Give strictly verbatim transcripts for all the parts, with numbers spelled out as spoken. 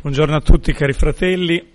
Buongiorno a tutti cari fratelli.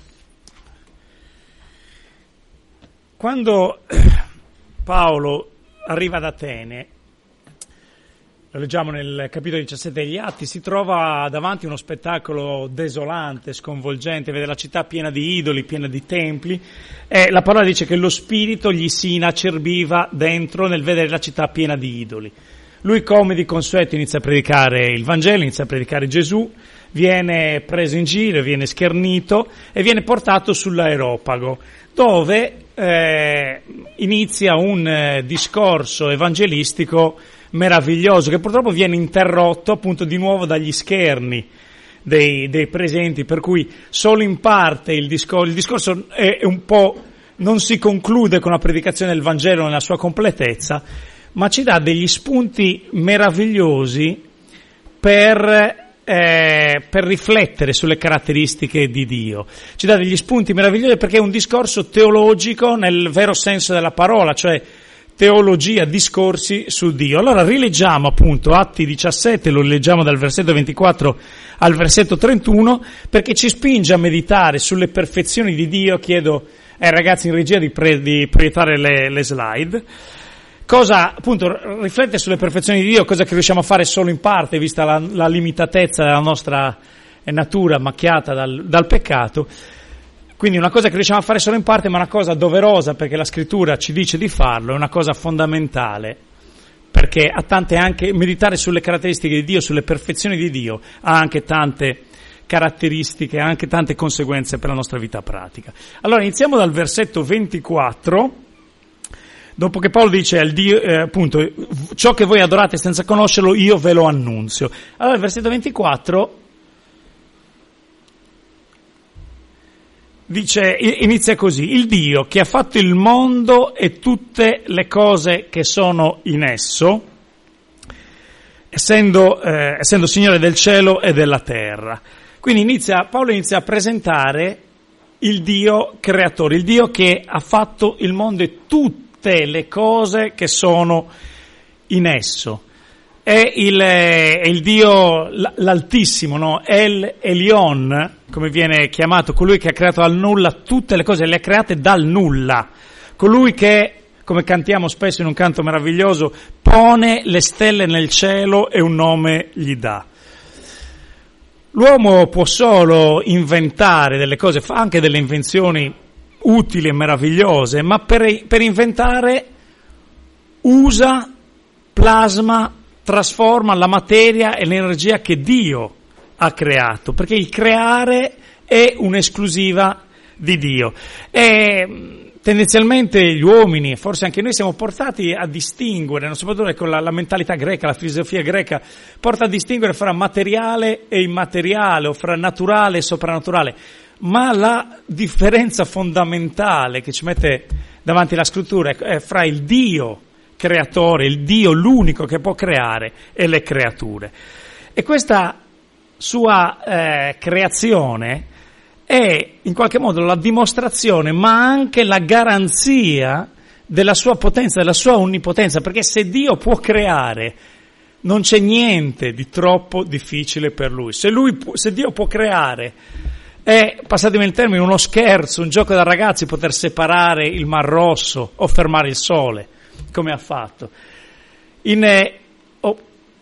Quando Paolo arriva ad Atene, lo leggiamo nel capitolo diciassette degli Atti, si trova davanti a uno spettacolo desolante, sconvolgente, vede la città piena di idoli, piena di templi, e la parola dice che lo spirito gli si inacerbiva dentro nel vedere la città piena di idoli. Lui, come di consueto, inizia a predicare il Vangelo, inizia a predicare Gesù, viene preso in giro, viene schernito e viene portato sull'Areopago, dove eh, inizia un eh, discorso evangelistico meraviglioso, che purtroppo viene interrotto appunto di nuovo dagli scherni dei, dei presenti, per cui solo in parte il discorso, il discorso è, è un po', non si conclude con la predicazione del Vangelo nella sua completezza, ma ci dà degli spunti meravigliosi per Eh, per riflettere sulle caratteristiche di Dio. Ci dà degli spunti meravigliosi perché è un discorso teologico nel vero senso della parola, cioè teologia, discorsi su Dio. Allora rileggiamo appunto Atti diciassette, lo leggiamo dal versetto ventiquattro al versetto trentuno, perché ci spinge a meditare sulle perfezioni di Dio. Chiedo ai ragazzi in regia di, pre- di proiettare le, le slide. Cosa, appunto, riflette sulle perfezioni di Dio, cosa che riusciamo a fare solo in parte, vista la, la limitatezza della nostra natura macchiata dal, dal peccato. Quindi una cosa che riusciamo a fare solo in parte, ma una cosa doverosa, perché la Scrittura ci dice di farlo, è una cosa fondamentale, perché ha tante anche, meditare sulle caratteristiche di Dio, sulle perfezioni di Dio, ha anche tante caratteristiche, ha anche tante conseguenze per la nostra vita pratica. Allora iniziamo dal versetto ventiquattro. Dopo che Paolo dice al Dio, eh, appunto, ciò che voi adorate senza conoscerlo, io ve lo annunzio. Allora il versetto ventiquattro dice, inizia così: il Dio che ha fatto il mondo e tutte le cose che sono in esso, essendo, eh, essendo Signore del cielo e della terra. Quindi inizia, Paolo inizia a presentare il Dio creatore, il Dio che ha fatto il mondo e tutte le cose che sono in esso. È il, è il Dio l'Altissimo, no? El Elyon, come viene chiamato, colui che ha creato dal nulla tutte le cose, le ha create dal nulla. Colui che, come cantiamo spesso in un canto meraviglioso, pone le stelle nel cielo e un nome gli dà. L'uomo può solo inventare delle cose, fa anche delle invenzioni utili e meravigliose, ma per, per inventare usa, plasma, trasforma la materia e l'energia che Dio ha creato, perché il creare è un'esclusiva di Dio. E tendenzialmente gli uomini, forse anche noi, siamo portati a distinguere, non soprattutto con la, la mentalità greca, la filosofia greca, porta a distinguere fra materiale e immateriale, o fra naturale e soprannaturale. Ma la differenza fondamentale che ci mette davanti la Scrittura è fra il Dio creatore, il Dio l'unico che può creare, e le creature. E questa sua eh, creazione è in qualche modo la dimostrazione, ma anche la garanzia della sua potenza, della sua onnipotenza, perché se Dio può creare, non c'è niente di troppo difficile per Lui. Se, lui, se Dio può creare, è, passatemi il termine, uno scherzo, un gioco da ragazzi poter separare il Mar Rosso o fermare il sole, come ha fatto. In, eh, oh,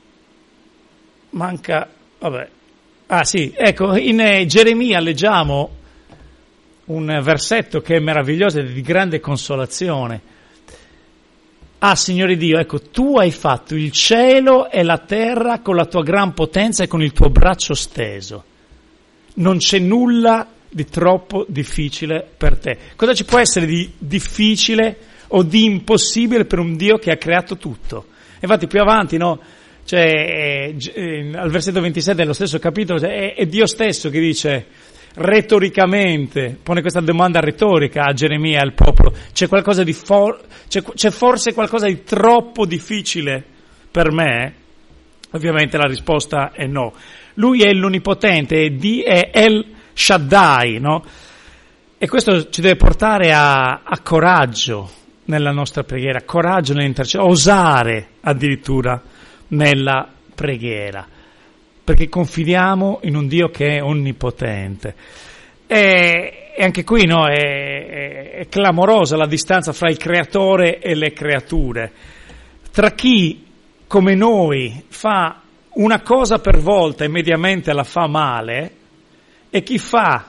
manca, vabbè, ah sì, ecco, in eh, Geremia leggiamo un versetto che è meraviglioso e di grande consolazione. Ah, Signore Dio, ecco, tu hai fatto il cielo e la terra con la tua gran potenza e con il tuo braccio steso. Non c'è nulla di troppo difficile per te. Cosa ci può essere di difficile o di impossibile per un Dio che ha creato tutto? Infatti più avanti, no, cioè, eh, al versetto ventisette dello stesso capitolo, è, è Dio stesso che dice retoricamente, pone questa domanda retorica a Geremia e al popolo: c'è qualcosa di for- c'è, c'è forse qualcosa di troppo difficile per me? Ovviamente la risposta è no. Lui è l'Onnipotente, è El Shaddai, no? E questo ci deve portare a, a coraggio nella nostra preghiera, coraggio nell'intercessione, osare addirittura nella preghiera. perché confidiamo in un Dio che è onnipotente. E, e anche qui no, è, è, è clamorosa la distanza fra il creatore e le creature. Tra chi, come noi, fa una cosa per volta e mediamente la fa male, e chi fa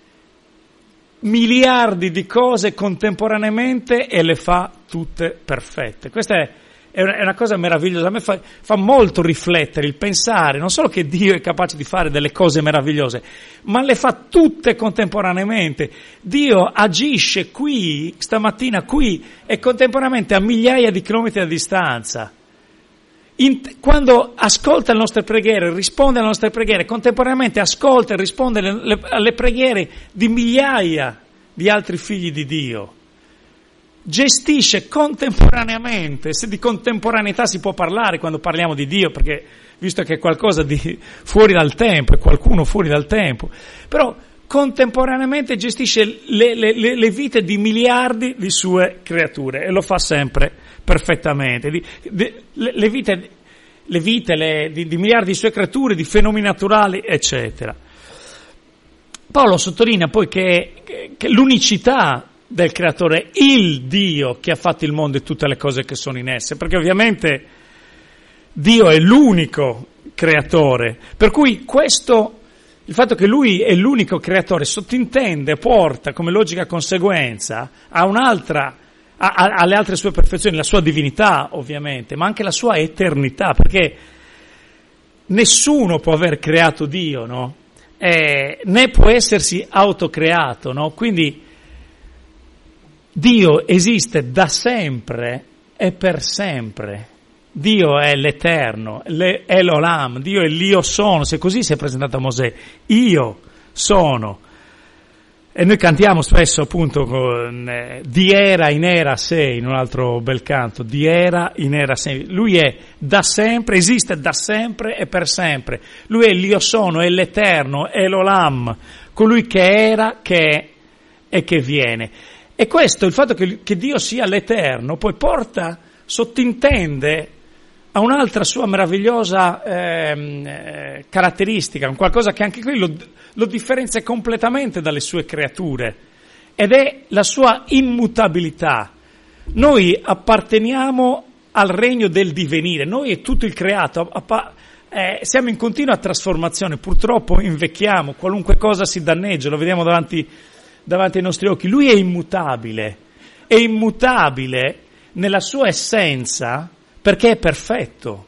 miliardi di cose contemporaneamente e le fa tutte perfette. Questa è, è una cosa meravigliosa. A me fa, fa molto riflettere il pensare non solo che Dio è capace di fare delle cose meravigliose, ma le fa tutte contemporaneamente. Dio agisce qui, stamattina qui, e contemporaneamente a migliaia di chilometri a distanza. In, quando ascolta le nostre preghiere, risponde alle nostre preghiere, contemporaneamente ascolta e risponde alle, le, alle preghiere di migliaia di altri figli di Dio. Gestisce contemporaneamente, se di contemporaneità si può parlare quando parliamo di Dio, perché visto che è qualcosa di fuori dal tempo, è qualcuno fuori dal tempo, però contemporaneamente gestisce le, le, le vite di miliardi di sue creature e lo fa sempre perfettamente. Di, di, le, le vite, le vite le, di, di miliardi di sue creature, di fenomeni naturali, eccetera. Paolo sottolinea poi che, che, che l'unicità del creatore, il Dio che ha fatto il mondo e tutte le cose che sono in esse, perché ovviamente Dio è l'unico creatore, per cui questo, il fatto che lui è l'unico creatore sottintende, porta come logica conseguenza a un'altra, a, a, alle altre sue perfezioni, la sua divinità ovviamente, ma anche la sua eternità, perché nessuno può aver creato Dio, no? Eh, né può essersi autocreato, no? Quindi Dio esiste da sempre e per sempre. Dio è l'Eterno, è l'Olam, Dio è l'Io sono, se così si è presentato a Mosè, io sono. E noi cantiamo spesso appunto con, eh, di era in era sei, in un altro bel canto, di era in era sei. Lui è da sempre, esiste da sempre e per sempre. Lui è l'Io sono, è l'Eterno, è l'Olam, colui che era, che è e che viene. E questo, il fatto che, che Dio sia l'Eterno, poi porta, sottintende a un'altra sua meravigliosa eh, eh, caratteristica, un qualcosa che anche qui lo, lo differenzia completamente dalle sue creature, ed è la sua immutabilità. Noi apparteniamo al regno del divenire, noi e tutto il creato, appa- eh, siamo in continua trasformazione, purtroppo invecchiamo, qualunque cosa si danneggia, lo vediamo davanti davanti ai nostri occhi. Lui è immutabile, è immutabile nella sua essenza perché è perfetto.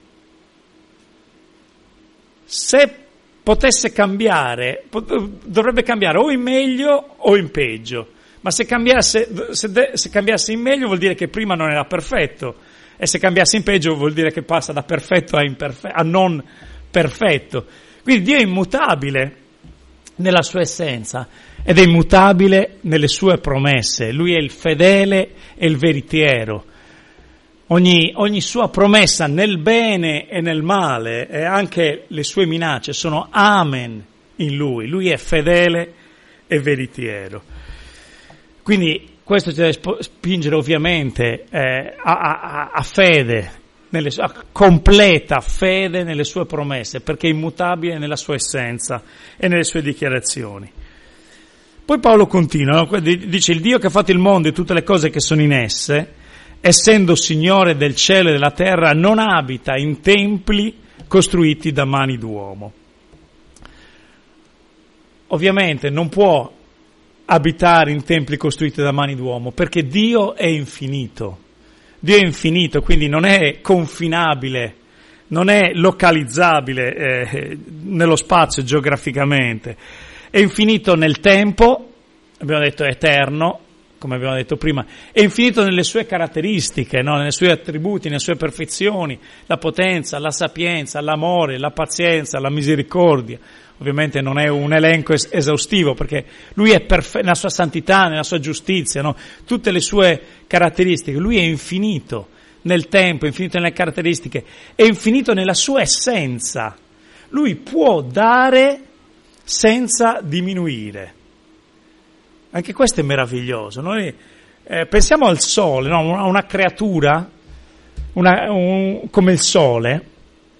Se potesse cambiare, dovrebbe cambiare o in meglio o in peggio, ma se cambiasse, se, de, se cambiasse in meglio vuol dire che prima non era perfetto, e se cambiasse in peggio vuol dire che passa da perfetto a, imperfetto, a non perfetto. Quindi Dio è immutabile nella sua essenza ed è immutabile nelle sue promesse. Lui è il fedele e il veritiero. Ogni, ogni sua promessa nel bene e nel male e anche le sue minacce sono amen in lui. Lui è fedele e veritiero. Quindi questo ci deve spingere ovviamente eh, a, a, a fede, nelle, a completa fede nelle sue promesse, perché è immutabile nella sua essenza e nelle sue dichiarazioni. Poi Paolo continua, no? Dice: il Dio che ha fatto il mondo e tutte le cose che sono in esse, essendo Signore del cielo e della terra, non abita in templi costruiti da mani d'uomo. Ovviamente non può abitare in templi costruiti da mani d'uomo, perché Dio è infinito. Dio è infinito, quindi non è confinabile, non è localizzabile eh, nello spazio geograficamente. È infinito nel tempo, abbiamo detto eterno, come abbiamo detto prima, è infinito nelle sue caratteristiche, no? Nei suoi attributi, nelle sue perfezioni, la potenza, la sapienza, l'amore, la pazienza, la misericordia. Ovviamente non è un elenco es- esaustivo, perché lui è perfetto nella sua santità, nella sua giustizia, no? Tutte le sue caratteristiche. Lui è infinito nel tempo, è infinito nelle caratteristiche, è infinito nella sua essenza. Lui può dare senza diminuire. Anche questo è meraviglioso. Noi eh, pensiamo al sole, no? a una creatura una, un, come il sole,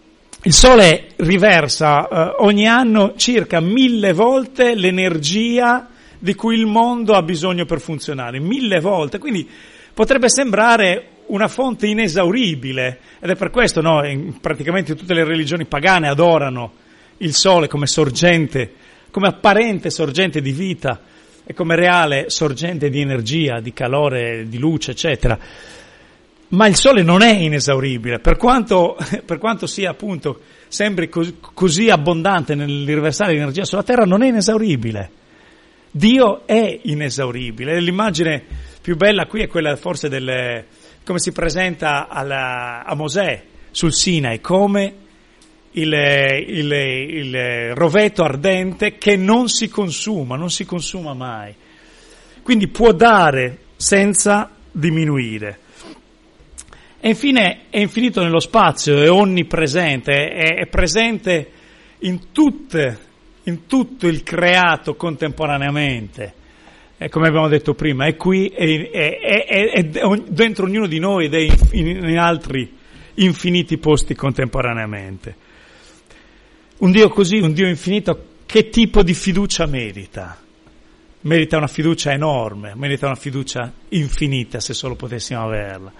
il Sole riversa eh, ogni anno circa mille volte l'energia di cui il mondo ha bisogno per funzionare, mille volte, quindi potrebbe sembrare una fonte inesauribile, ed è per questo, no, in praticamente tutte le religioni pagane adorano il Sole come sorgente, come apparente sorgente di vita e come reale sorgente di energia, di calore, di luce, eccetera. Ma il Sole non è inesauribile, per quanto, per quanto sia appunto sembri così, così abbondante nel riversare l'energia sulla Terra, non è inesauribile. Dio è inesauribile. L'immagine più bella qui è quella forse del come si presenta alla, a Mosè sul Sinai, come il, il, il roveto ardente che non si consuma, non si consuma mai. Quindi può dare senza diminuire. E infine è infinito nello spazio, è onnipresente, è, è presente in tutte, in tutto il creato contemporaneamente. E come abbiamo detto prima, è qui, è, è, è, è dentro ognuno di noi ed è in, in altri infiniti posti contemporaneamente. Un Dio così, un Dio infinito, che tipo di fiducia merita? Merita una fiducia enorme, merita una fiducia infinita, se solo potessimo averla.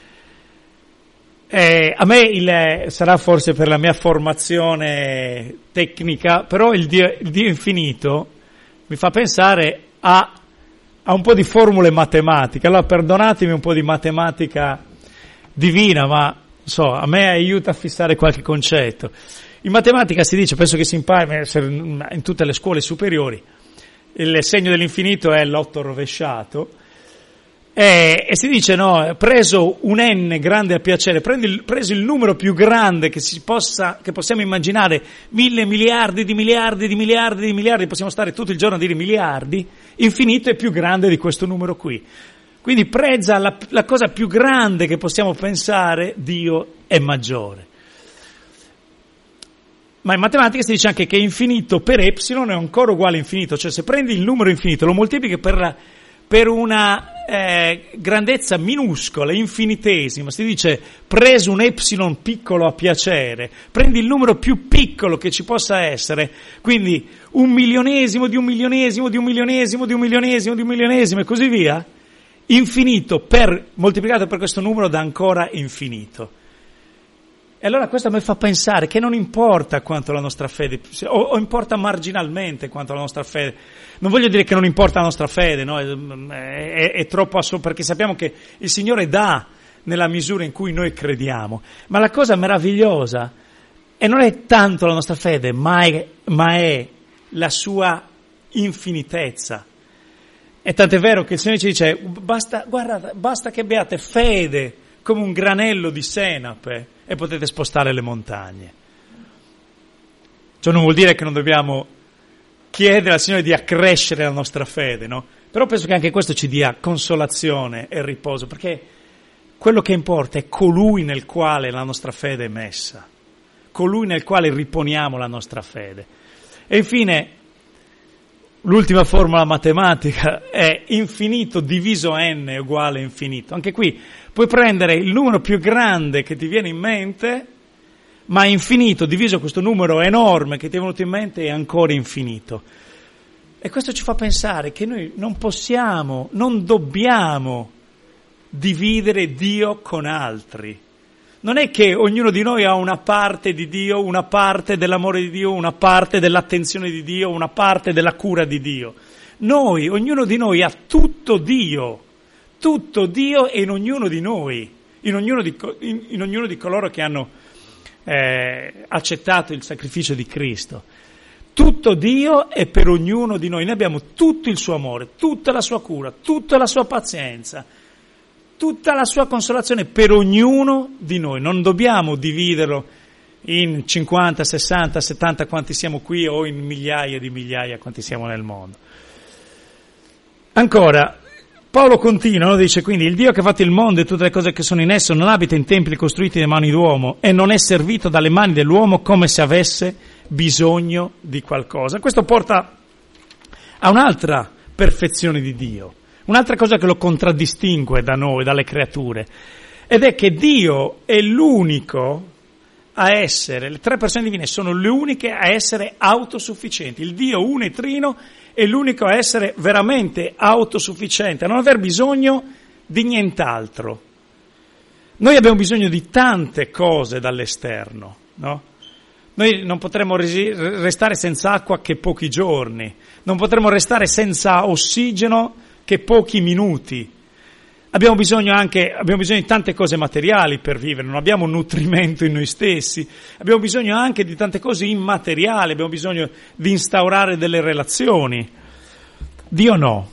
Eh, a me il, sarà forse per la mia formazione tecnica, però il Dio, il Dio infinito mi fa pensare a, a un po' di formule matematiche. Allora perdonatemi un po' di matematica divina, ma so, a me aiuta a fissare qualche concetto. In matematica si dice, penso che si impari in tutte le scuole superiori, il segno dell'infinito è l'otto rovesciato. E, e si dice, no, preso un n grande a piacere, prendi il, preso il numero più grande che si possa, che possiamo immaginare, mille miliardi di miliardi di miliardi di miliardi, possiamo stare tutto il giorno a dire miliardi, infinito è più grande di questo numero qui. Quindi presa la, la cosa più grande che possiamo pensare, Dio è maggiore. Ma in matematica si dice anche che infinito per epsilon è ancora uguale a infinito, cioè se prendi il numero infinito, lo moltiplichi per la, per una eh, grandezza minuscola, infinitesima, si dice preso un epsilon piccolo a piacere, prendi il numero più piccolo che ci possa essere, quindi un milionesimo di un milionesimo di un milionesimo di un milionesimo di un milionesimo e così via, infinito per, moltiplicato per questo numero dà ancora infinito. E allora questo mi fa pensare che non importa quanto la nostra fede, o, o importa marginalmente quanto la nostra fede. Non voglio dire che non importa la nostra fede, no? è, è, è troppo assurdo, perché sappiamo che il Signore dà nella misura in cui noi crediamo. Ma la cosa meravigliosa, e non è tanto la nostra fede, ma è, ma è la sua infinitezza. E tant'è vero che il Signore ci dice, basta, guarda, basta che abbiate fede come un granello di senape e potete spostare le montagne. Ciò non vuol dire che non dobbiamo chiedere al Signore di accrescere la nostra fede, no? Però penso che anche questo ci dia consolazione e riposo, perché quello che importa è colui nel quale la nostra fede è messa, colui nel quale riponiamo la nostra fede. E infine, l'ultima formula matematica è infinito diviso n è uguale a infinito. Anche qui puoi prendere il numero più grande che ti viene in mente, ma infinito diviso questo numero enorme che ti è venuto in mente è ancora infinito. E questo ci fa pensare che noi non possiamo, non dobbiamo dividere Dio con altri. Non è che ognuno di noi ha una parte di Dio, una parte dell'amore di Dio, una parte dell'attenzione di Dio, una parte della cura di Dio. Noi, ognuno di noi ha tutto Dio, tutto Dio è in ognuno di noi, in ognuno di, in, in ognuno di coloro che hanno eh, accettato il sacrificio di Cristo. Tutto Dio è per ognuno di noi, noi abbiamo tutto il suo amore, tutta la sua cura, tutta la sua pazienza, tutta la sua consolazione per ognuno di noi. Non dobbiamo dividerlo in cinquanta, sessanta, settanta quanti siamo qui o in migliaia di migliaia quanti siamo nel mondo. Ancora, Paolo continua, no? Dice quindi il Dio che ha fatto il mondo e tutte le cose che sono in esso non abita in templi costruiti da mani d'uomo e non è servito dalle mani dell'uomo come se avesse bisogno di qualcosa. Questo porta a un'altra perfezione di Dio. Un'altra cosa che lo contraddistingue da noi, dalle creature, ed è che Dio è l'unico a essere, le tre persone divine sono le uniche a essere autosufficienti. Il Dio uno e trino è l'unico a essere veramente autosufficiente, a non aver bisogno di nient'altro. Noi abbiamo bisogno di tante cose dall'esterno, no? Noi non potremo resi- restare senza acqua che pochi giorni, non potremo restare senza ossigeno che pochi minuti. Abbiamo bisogno anche, abbiamo bisogno di tante cose materiali per vivere, non abbiamo nutrimento in noi stessi, abbiamo bisogno anche di tante cose immateriali, abbiamo bisogno di instaurare delle relazioni. Dio no.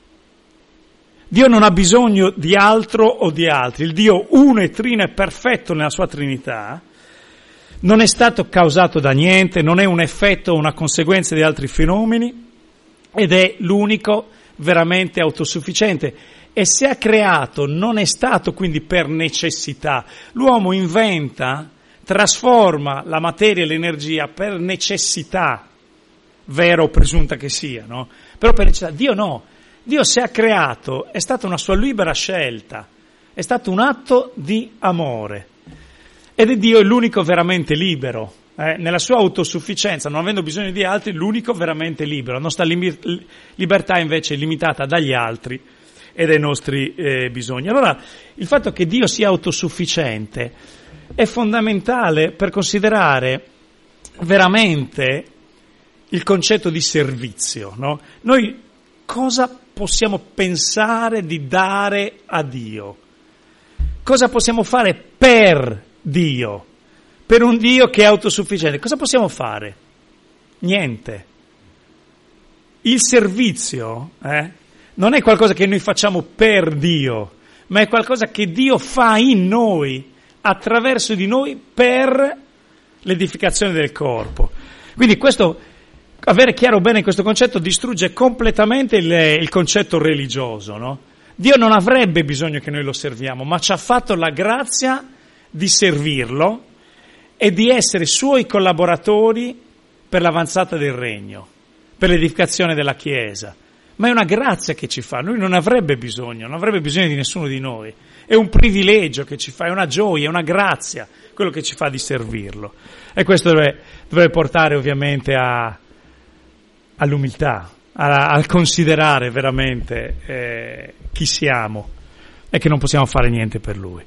Dio non ha bisogno di altro o di altri. Il Dio uno e trino è perfetto nella sua Trinità, non è stato causato da niente, non è un effetto o una conseguenza di altri fenomeni ed è l'unico veramente autosufficiente. E se ha creato non è stato quindi per necessità. L'uomo inventa, trasforma la materia e l'energia per necessità, vera o presunta che sia, no? Però per necessità. Dio no. Dio se ha creato è stata una sua libera scelta, è stato un atto di amore. Ed è Dio l'unico veramente libero. Eh? Nella sua autosufficienza, non avendo bisogno di altri, l'unico veramente libero. La nostra li- libertà invece è limitata dagli altri e dai nostri eh, bisogni. Allora, il fatto che Dio sia autosufficiente è fondamentale per considerare veramente il concetto di servizio, no? Noi cosa possiamo pensare di dare a Dio? Cosa possiamo fare per Dio? Per un Dio che è autosufficiente, cosa possiamo fare? Niente. Il servizio, eh? Non è qualcosa che noi facciamo per Dio, ma è qualcosa che Dio fa in noi, attraverso di noi, per l'edificazione del corpo. Quindi questo, avere chiaro bene questo concetto, distrugge completamente il, il concetto religioso, no? Dio non avrebbe bisogno che noi lo serviamo, ma ci ha fatto la grazia di servirlo e di essere suoi collaboratori per l'avanzata del regno, per l'edificazione della Chiesa. Ma è una grazia che ci fa, lui non avrebbe bisogno, non avrebbe bisogno di nessuno di noi, è un privilegio che ci fa, è una gioia, è una grazia quello che ci fa di servirlo. E questo dovrebbe, dovrebbe portare ovviamente a, all'umiltà, a, al considerare veramente eh, chi siamo e che non possiamo fare niente per lui.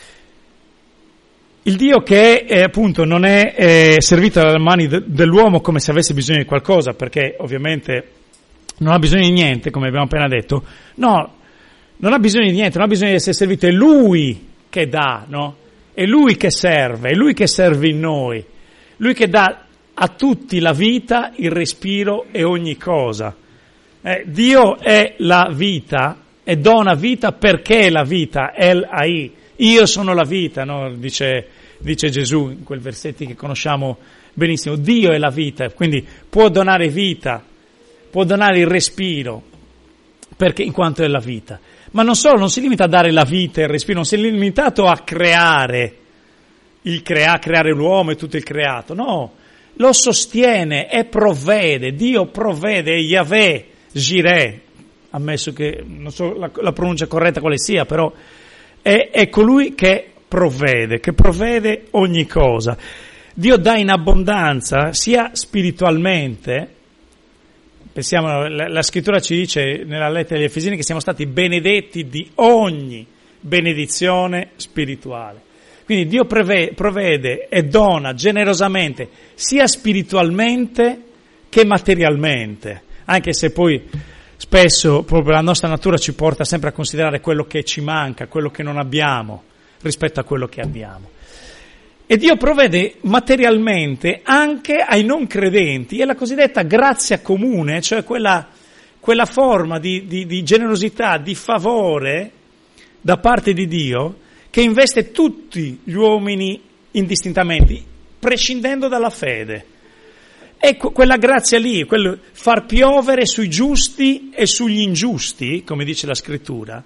Il Dio che eh, appunto non è eh, servito dalle mani de- dell'uomo come se avesse bisogno di qualcosa, perché ovviamente non ha bisogno di niente, come abbiamo appena detto, no, non ha bisogno di niente, non ha bisogno di essere servito, è Lui che dà, no? È Lui che serve, è Lui che serve in noi, Lui che dà a tutti la vita, il respiro e ogni cosa. Eh, Dio è la vita e dona vita perché è la vita, El Hai, io sono la vita, no? Dice, dice Gesù in quei versetti che conosciamo benissimo, Dio è la vita, quindi può donare vita, può donare il respiro, perché in quanto è la vita. Ma non solo, non si limita a dare la vita e il respiro, non si è limitato a creare, il crea, creare l'uomo e tutto il creato, no, lo sostiene e provvede, Dio provvede, Yahweh, Jireh, ammesso che, non so la, la pronuncia corretta quale sia, però è, è colui che provvede, che provvede ogni cosa. Dio dà in abbondanza, sia spiritualmente. Pensiamo, la, la scrittura ci dice nella lettera agli Efesini che siamo stati benedetti di ogni benedizione spirituale. Quindi Dio preve, provvede e dona generosamente sia spiritualmente che materialmente, anche se poi spesso proprio la nostra natura ci porta sempre a considerare quello che ci manca, quello che non abbiamo rispetto a quello che abbiamo. E Dio provvede materialmente anche ai non credenti, è la cosiddetta grazia comune, cioè quella, quella forma di, di, di generosità, di favore da parte di Dio che investe tutti gli uomini indistintamente, prescindendo dalla fede. Ecco, quella grazia lì, quel far piovere sui giusti e sugli ingiusti, come dice la scrittura,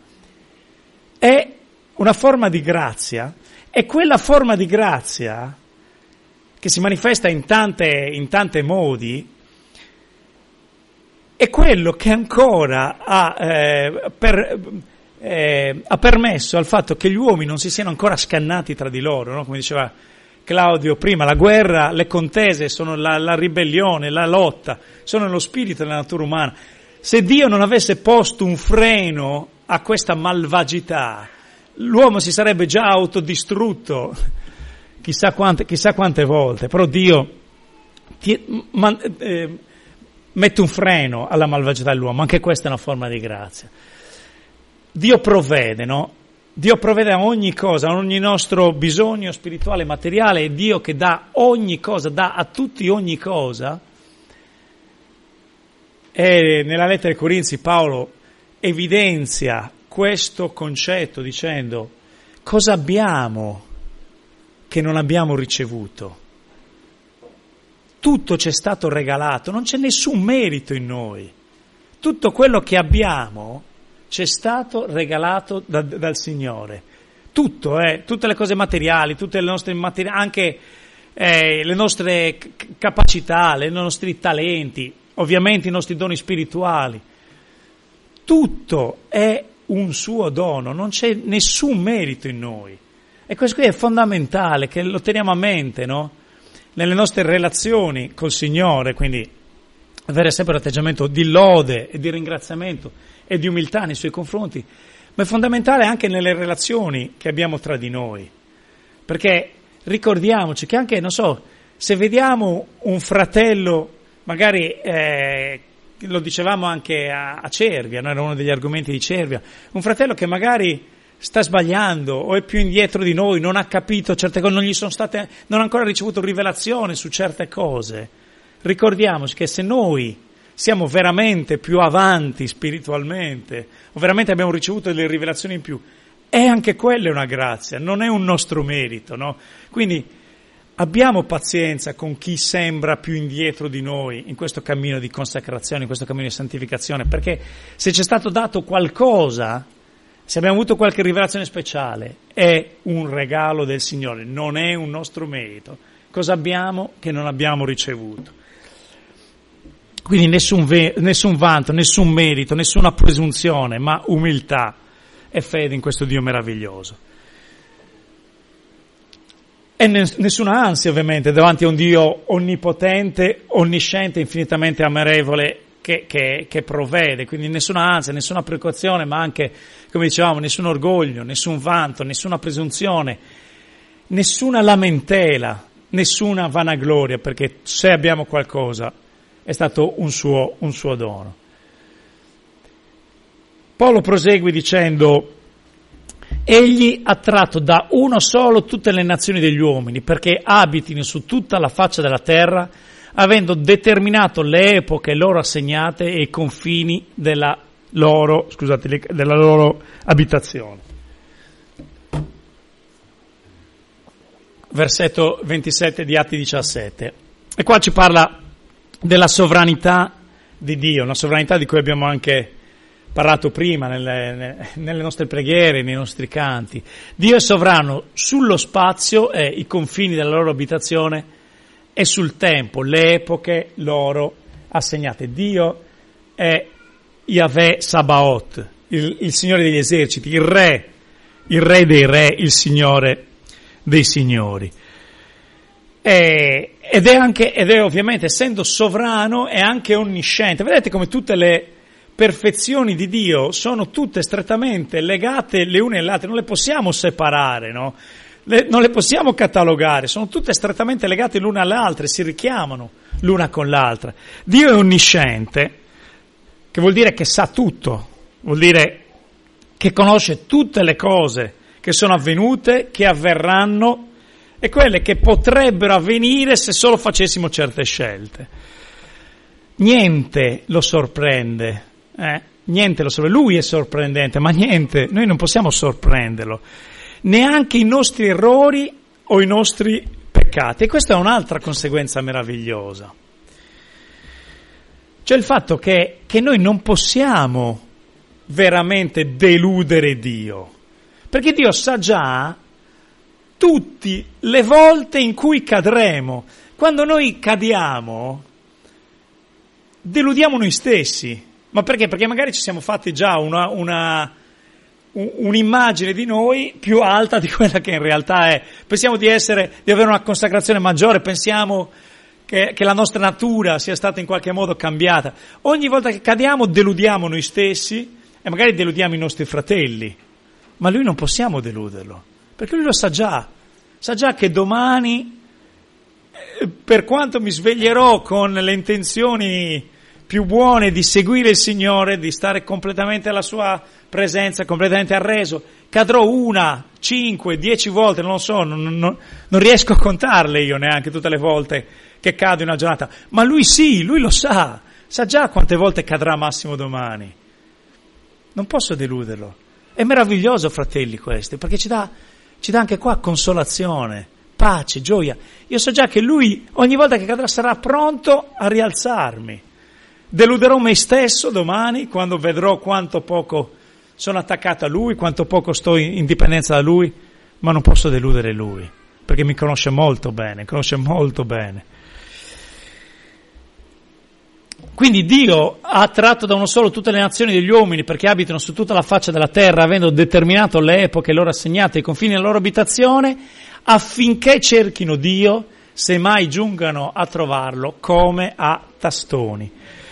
è una forma di grazia. E quella forma di grazia, che si manifesta in tante, in tante modi, è quello che ancora ha, eh, per, eh, ha permesso al fatto che gli uomini non si siano ancora scannati tra di loro, no? Come diceva Claudio prima, la guerra, le contese sono la, la ribellione, la lotta, sono nello spirito della natura umana. Se Dio non avesse posto un freno a questa malvagità, l'uomo si sarebbe già autodistrutto chissà quante, chissà quante volte, però Dio ti, man, eh, mette un freno alla malvagità dell'uomo, anche questa è una forma di grazia. Dio provvede, no? Dio provvede a ogni cosa, a ogni nostro bisogno spirituale e materiale, è Dio che dà ogni cosa, dà a tutti ogni cosa. E nella lettera ai Corinzi Paolo evidenzia questo concetto dicendo: cosa abbiamo che non abbiamo ricevuto? Tutto ci è stato regalato, non c'è nessun merito in noi. Tutto quello che abbiamo ci è stato regalato da, dal Signore. Tutto, eh, tutte le cose materiali, tutte le nostre materi- anche eh, le nostre c- capacità, i nostri talenti, ovviamente i nostri doni spirituali. Tutto è un suo dono, non c'è nessun merito in noi. E questo qui è fondamentale, che lo teniamo a mente, no? Nelle nostre relazioni col Signore, quindi avere sempre un atteggiamento di lode e di ringraziamento e di umiltà nei Suoi confronti, ma è fondamentale anche nelle relazioni che abbiamo tra di noi. Perché ricordiamoci che anche, non so, se vediamo un fratello, magari eh, lo dicevamo anche a, a Cervia, no? Era uno degli argomenti di Cervia, un fratello che magari sta sbagliando o è più indietro di noi, non ha capito certe cose, non gli sono state, non ha ancora ricevuto rivelazione su certe cose. Ricordiamoci che se noi siamo veramente più avanti spiritualmente, o veramente abbiamo ricevuto delle rivelazioni in più, è anche quella una grazia, non è un nostro merito, no? Quindi abbiamo pazienza con chi sembra più indietro di noi in questo cammino di consacrazione, in questo cammino di santificazione, perché se ci è stato dato qualcosa, se abbiamo avuto qualche rivelazione speciale, è un regalo del Signore, non è un nostro merito. Cosa abbiamo che non abbiamo ricevuto? Quindi nessun, ve- nessun vanto, nessun merito, nessuna presunzione, ma umiltà e fede in questo Dio meraviglioso. E nessuna ansia, ovviamente, davanti a un Dio onnipotente, onnisciente, infinitamente amorevole, che, che, che provvede. Quindi nessuna ansia, nessuna preoccupazione, ma anche, come dicevamo, nessun orgoglio, nessun vanto, nessuna presunzione, nessuna lamentela, nessuna vanagloria, perché se abbiamo qualcosa è stato un suo, un suo dono. Paolo prosegue dicendo: egli ha tratto da uno solo tutte le nazioni degli uomini, perché abitino su tutta la faccia della terra, avendo determinato le epoche loro assegnate e i confini della loro, scusate, della loro abitazione. Versetto ventisette di Atti diciassette. E qua ci parla della sovranità di Dio, una sovranità di cui abbiamo anche parlato prima nelle, nelle nostre preghiere, nei nostri canti. Dio è sovrano sullo spazio e i confini della loro abitazione e sul tempo, le epoche loro assegnate. Dio è Yahweh Sabaoth, il, il Signore degli eserciti, il Re, il Re dei Re, il Signore dei Signori. E, ed è anche, ed è ovviamente, essendo sovrano, è anche onnisciente. Vedete come tutte le perfezioni di Dio sono tutte strettamente legate le une alle altre, non le possiamo separare, no? Le, non le possiamo catalogare, sono tutte strettamente legate l'una alle altre, si richiamano l'una con l'altra. Dio è onnisciente, che vuol dire che sa tutto, vuol dire che conosce tutte le cose che sono avvenute, che avverranno e quelle che potrebbero avvenire se solo facessimo certe scelte. Niente lo sorprende, eh? Niente lo sorprende. Lui è sorprendente, ma niente, noi non possiamo sorprenderlo, neanche i nostri errori o i nostri peccati. E questa è un'altra conseguenza meravigliosa. Cioè il fatto che, che noi non possiamo veramente deludere Dio, perché Dio sa già tutte le volte in cui cadremo. Quando noi cadiamo, deludiamo noi stessi. Ma perché? Perché magari ci siamo fatti già una, una, un'immagine di noi più alta di quella che in realtà è. Pensiamo di essere, di avere una consacrazione maggiore, pensiamo che, che la nostra natura sia stata in qualche modo cambiata. Ogni volta che cadiamo deludiamo noi stessi e magari deludiamo i nostri fratelli, ma lui non possiamo deluderlo, perché lui lo sa già, sa già che domani, per quanto mi sveglierò con le intenzioni più buone di seguire il Signore, di stare completamente alla sua presenza, completamente arreso, cadrò una, cinque, dieci volte, non lo so, non, non, non riesco a contarle io neanche tutte le volte che cado in una giornata, ma lui sì, lui lo sa, sa già quante volte cadrà Massimo domani. Non posso deluderlo. È meraviglioso, fratelli, questo, perché ci dà, ci dà anche qua consolazione, pace, gioia. Io so già che lui ogni volta che cadrà sarà pronto a rialzarmi. Deluderò me stesso domani quando vedrò quanto poco sono attaccato a lui, quanto poco sto in dipendenza da lui, ma non posso deludere lui, perché mi conosce molto bene, conosce molto bene. Quindi Dio ha tratto da uno solo tutte le nazioni degli uomini perché abitano su tutta la faccia della terra, avendo determinato le epoche loro assegnate, i confini della loro abitazione, affinché cerchino Dio, se mai giungano a trovarlo, come a tastoni.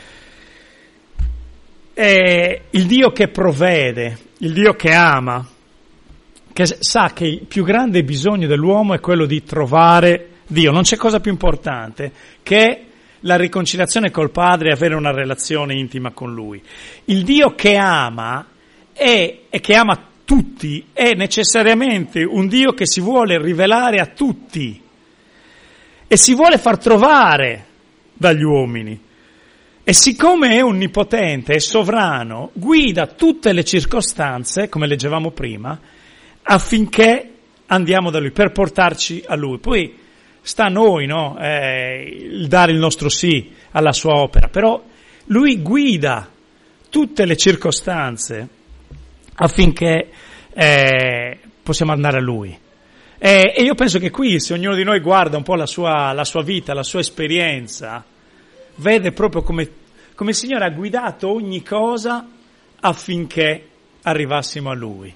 È il Dio che provvede, il Dio che ama, che sa che il più grande bisogno dell'uomo è quello di trovare Dio. Non c'è cosa più importante che la riconciliazione col Padre e avere una relazione intima con Lui. Il Dio che ama è, e che ama tutti è necessariamente un Dio che si vuole rivelare a tutti e si vuole far trovare dagli uomini. E siccome è onnipotente e sovrano, guida tutte le circostanze, come leggevamo prima, affinché andiamo da Lui, per portarci a Lui. Poi sta a noi, no? Eh, il dare il nostro sì alla sua opera, però Lui guida tutte le circostanze affinché eh, possiamo andare a Lui. E, e io penso che qui, se ognuno di noi guarda un po' la sua, la sua vita, la sua esperienza, vede proprio come, come il Signore ha guidato ogni cosa affinché arrivassimo a Lui.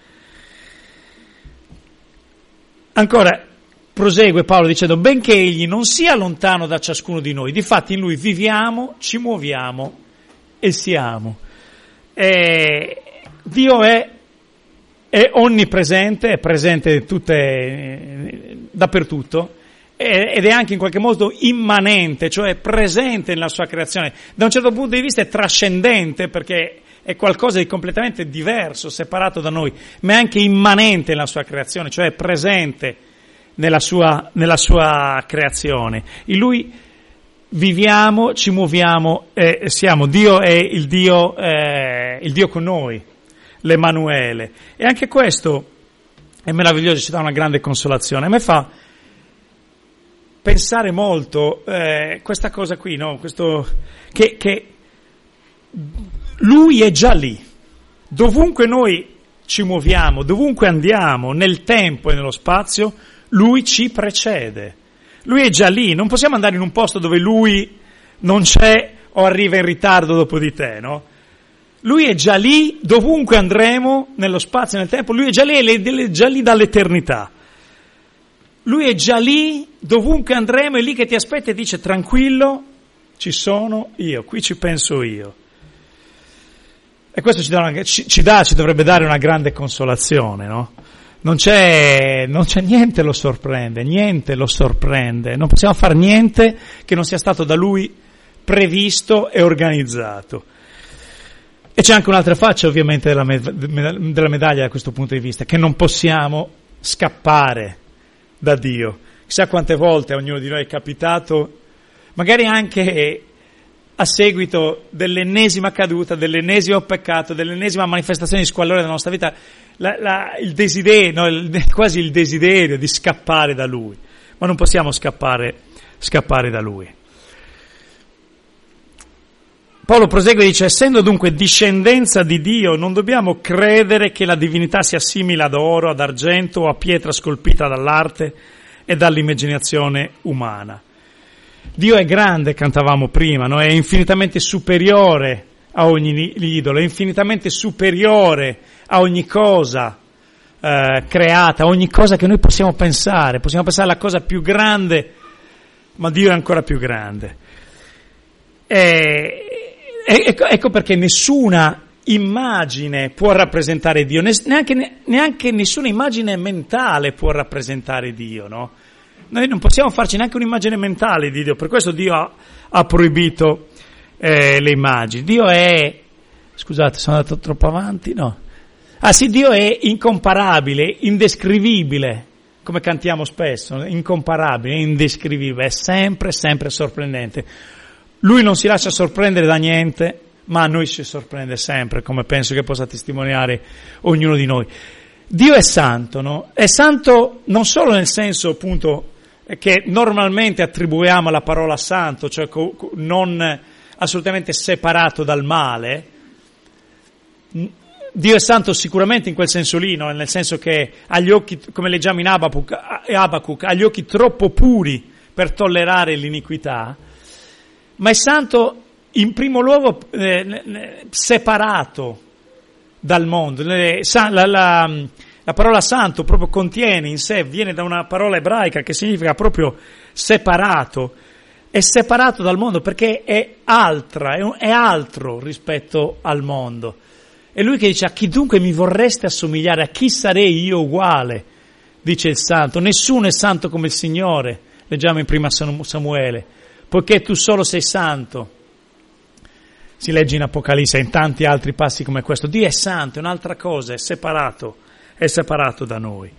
Ancora, prosegue Paolo dicendo, benché Egli non sia lontano da ciascuno di noi, difatti in Lui viviamo, ci muoviamo e siamo. E Dio è, è onnipresente, è presente tutte, dappertutto, ed è anche in qualche modo immanente, cioè presente nella sua creazione. Da un certo punto di vista è trascendente, perché è qualcosa di completamente diverso, separato da noi, ma è anche immanente nella sua creazione, cioè è presente nella sua, nella sua creazione. In Lui viviamo, ci muoviamo e siamo. Dio è il Dio, eh, il Dio con noi, l'Emanuele. E anche questo è meraviglioso, ci dà una grande consolazione. A me fa pensare molto eh, questa cosa qui, no? Questo, che, che Lui è già lì, dovunque noi ci muoviamo, dovunque andiamo, nel tempo e nello spazio, Lui ci precede. Lui è già lì, non possiamo andare in un posto dove Lui non c'è o arriva in ritardo dopo di te, no? Lui è già lì, dovunque andremo, nello spazio e nel tempo, Lui è già lì, è già lì dall'eternità. Lui è già lì, dovunque andremo, è lì che ti aspetta e dice, tranquillo, ci sono io, qui ci penso io. E questo ci dà, una, ci, ci dà, ci dovrebbe dare una grande consolazione, no? Non c'è, non c'è niente lo sorprende, niente lo sorprende, non possiamo fare niente che non sia stato da Lui previsto e organizzato. E c'è anche un'altra faccia ovviamente della, me, della medaglia da questo punto di vista, che non possiamo scappare da Dio. Chissà quante volte a ognuno di noi è capitato, magari anche a seguito dell'ennesima caduta, dell'ennesimo peccato, dell'ennesima manifestazione di squallore della nostra vita, la, la, il desiderio, no, il, quasi il desiderio di scappare da Lui, ma non possiamo scappare, scappare da Lui. Paolo prosegue e dice, essendo dunque discendenza di Dio, non dobbiamo credere che la divinità sia simile ad oro, ad argento o a pietra scolpita dall'arte e dall'immaginazione umana. Dio è grande, cantavamo prima, no? È infinitamente superiore a ogni idolo, è infinitamente superiore a ogni cosa eh, creata, a ogni cosa che noi possiamo pensare. Possiamo pensare alla cosa più grande, ma Dio è ancora più grande. E, ecco, ecco perché nessuna immagine può rappresentare Dio, neanche, neanche nessuna immagine mentale può rappresentare Dio, no? Noi non possiamo farci neanche un'immagine mentale di Dio, per questo Dio ha, ha proibito eh, le immagini. Dio è, scusate, sono andato troppo avanti, no? Ah sì, Dio è incomparabile, indescrivibile, come cantiamo spesso, incomparabile, indescrivibile, è sempre, sempre sorprendente. Lui non si lascia sorprendere da niente, ma a noi ci sorprende sempre, come penso che possa testimoniare ognuno di noi. Dio è santo, no? È santo non solo nel senso, appunto, che normalmente attribuiamo alla parola santo, cioè non assolutamente separato dal male. Dio è santo sicuramente in quel senso lì, no? Nel senso che ha gli occhi, come leggiamo in Abacuc, Abacuc, ha gli occhi troppo puri per tollerare l'iniquità, ma è santo in primo luogo eh, separato dal mondo. La, la, la, la parola santo proprio contiene in sé, viene da una parola ebraica che significa proprio separato, è separato dal mondo perché è altra, è, un, è altro rispetto al mondo. È lui che dice: a chi dunque mi vorreste assomigliare, a chi sarei io uguale, dice il santo. Nessuno è santo come il Signore, leggiamo in prima Samuele, poiché tu solo sei santo. Si legge in Apocalisse e in tanti altri passi come questo. Dio è santo, è un'altra cosa, è separato, è separato da noi.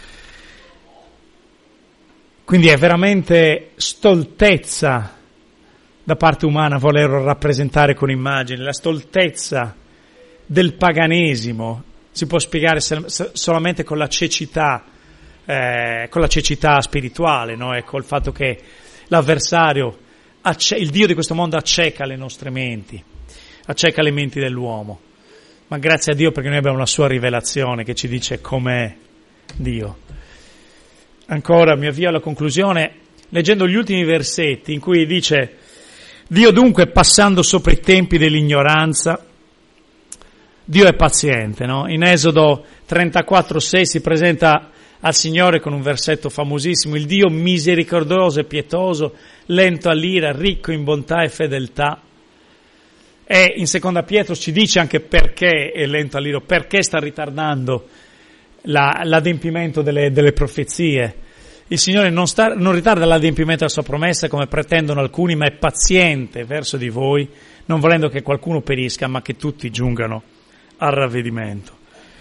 Quindi è veramente stoltezza da parte umana volerlo rappresentare con immagini. La stoltezza del paganesimo si può spiegare solamente con la cecità, eh, con la cecità spirituale, no? E col fatto che l'avversario, il Dio di questo mondo acceca le nostre menti, acceca le menti dell'uomo, ma grazie a Dio perché noi abbiamo la sua rivelazione che ci dice com'è Dio. Ancora mi avvio alla conclusione leggendo gli ultimi versetti in cui dice: Dio dunque, passando sopra i tempi dell'ignoranza, Dio è paziente, no? In Esodo trentaquattro sei si presenta al Signore con un versetto famosissimo: il Dio misericordioso e pietoso, lento all'ira, ricco in bontà e fedeltà. E in seconda Pietro ci dice anche perché è lento all'ira, perché sta ritardando la, l'adempimento delle, delle profezie. Il Signore non, sta, non ritarda l'adempimento della sua promessa come pretendono alcuni, ma è paziente verso di voi, non volendo che qualcuno perisca, ma che tutti giungano al ravvedimento.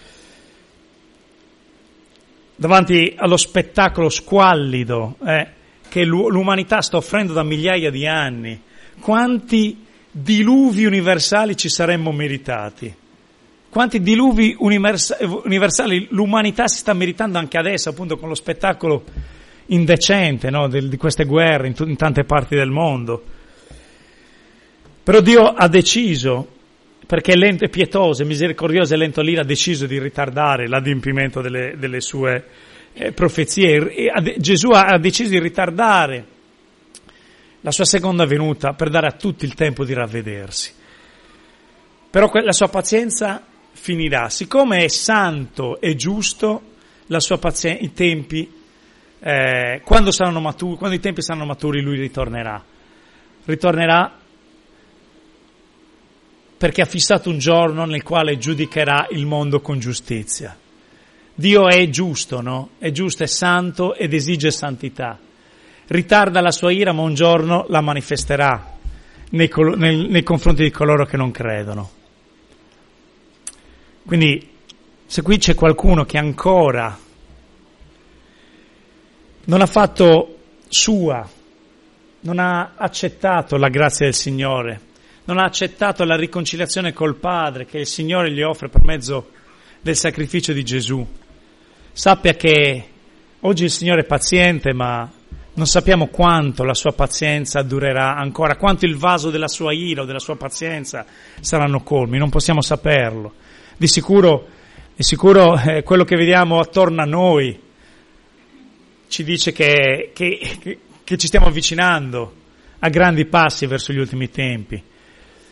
Davanti allo spettacolo squallido eh, che l'umanità sta offrendo da migliaia di anni, quanti diluvi universali ci saremmo meritati? Quanti diluvi universali l'umanità si sta meritando anche adesso, appunto con lo spettacolo indecente, no, di queste guerre in, t- in tante parti del mondo. Però Dio ha deciso, perché è lento e pietoso, misericordioso e lento all'ira, ha deciso di ritardare l'adempimento delle, delle sue eh, profezie. E ha, Gesù ha, ha deciso di ritardare la sua seconda venuta per dare a tutti il tempo di ravvedersi. Però que- la sua pazienza finirà. Siccome è santo e giusto, la sua pazienza, i tempi, eh, quando saranno maturi, quando i tempi saranno maturi, lui ritornerà. Ritornerà perché ha fissato un giorno nel quale giudicherà il mondo con giustizia. Dio è giusto, no? È giusto, è santo ed esige santità. Ritarda la sua ira, ma un giorno la manifesterà nei, col- nei, nei confronti di coloro che non credono. Quindi, se qui c'è qualcuno che ancora non ha fatto sua, non ha accettato la grazia del Signore, non ha accettato la riconciliazione col Padre che il Signore gli offre per mezzo del sacrificio di Gesù, sappia che oggi il Signore è paziente, ma non sappiamo quanto la sua pazienza durerà ancora, quanto il vaso della sua ira o della sua pazienza saranno colmi, non possiamo saperlo. Di sicuro, di sicuro eh, quello che vediamo attorno a noi ci dice che, che, che, che ci stiamo avvicinando a grandi passi verso gli ultimi tempi.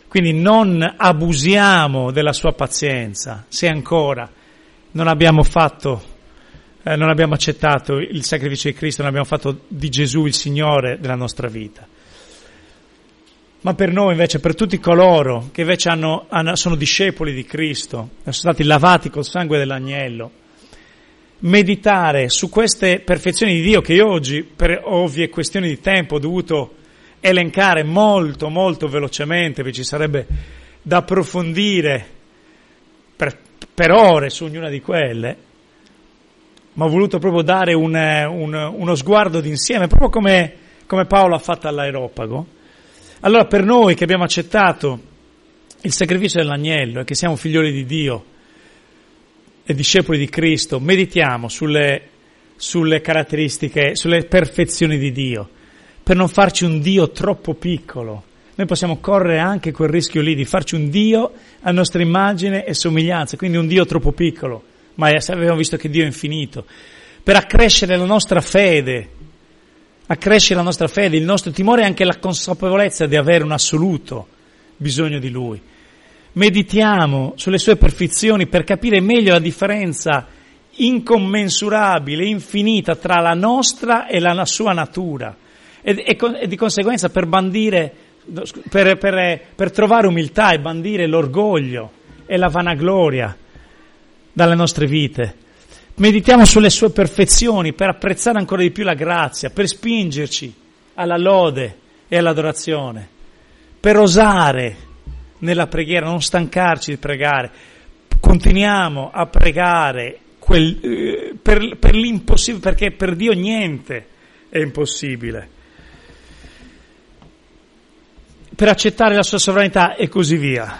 Quindi non abusiamo della sua pazienza, se ancora non abbiamo fatto, eh, non abbiamo accettato il sacrificio di Cristo, non abbiamo fatto di Gesù il Signore della nostra vita. Ma per noi invece, per tutti coloro che invece hanno, hanno, sono discepoli di Cristo, sono stati lavati col sangue dell'agnello, meditare su queste perfezioni di Dio che io oggi, per ovvie questioni di tempo, ho dovuto elencare molto molto velocemente, perché ci sarebbe da approfondire per, per ore su ognuna di quelle, ma ho voluto proprio dare un, un, uno sguardo d'insieme, proprio come, come Paolo ha fatto all'Areopago. Allora, per noi che abbiamo accettato il sacrificio dell'agnello e che siamo figlioli di Dio e discepoli di Cristo, meditiamo sulle, sulle caratteristiche, sulle perfezioni di Dio, per non farci un Dio troppo piccolo. Noi possiamo correre anche quel rischio lì di farci un Dio a nostra immagine e somiglianza, quindi un Dio troppo piccolo, ma abbiamo visto che Dio è infinito, per accrescere la nostra fede, accrescere la nostra fede, il nostro timore e anche la consapevolezza di avere un assoluto bisogno di Lui. Meditiamo sulle sue perfezioni per capire meglio la differenza incommensurabile, infinita tra la nostra e la sua natura e, e, e di conseguenza per bandire, per, per, per trovare umiltà e bandire l'orgoglio e la vanagloria dalle nostre vite. Meditiamo sulle sue perfezioni per apprezzare ancora di più la grazia, per spingerci alla lode e all'adorazione, per osare nella preghiera, non stancarci di pregare. Continuiamo a pregare quel, eh, per, per l'impossibile, perché per Dio niente è impossibile, per accettare la sua sovranità e così via.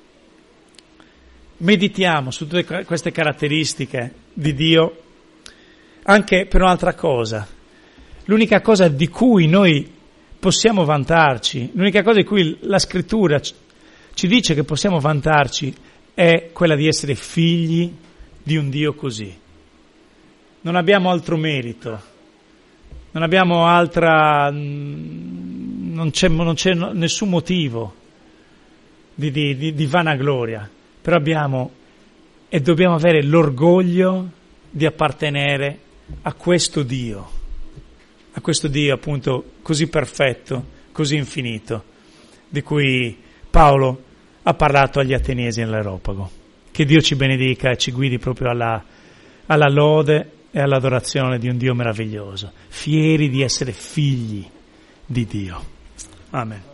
Meditiamo su tutte queste caratteristiche di Dio anche per un'altra cosa. L'unica cosa di cui noi possiamo vantarci, l'unica cosa di cui la Scrittura ci dice che possiamo vantarci è quella di essere figli di un Dio così. Non abbiamo altro merito, non abbiamo altra, non c'è, non c'è nessun motivo di, di, di vanagloria. Però abbiamo e dobbiamo avere l'orgoglio di appartenere a questo Dio, a questo Dio appunto così perfetto, così infinito, di cui Paolo ha parlato agli Ateniesi nell'Areopago. Che Dio ci benedica e ci guidi proprio alla, alla lode e all'adorazione di un Dio meraviglioso, fieri di essere figli di Dio. Amen.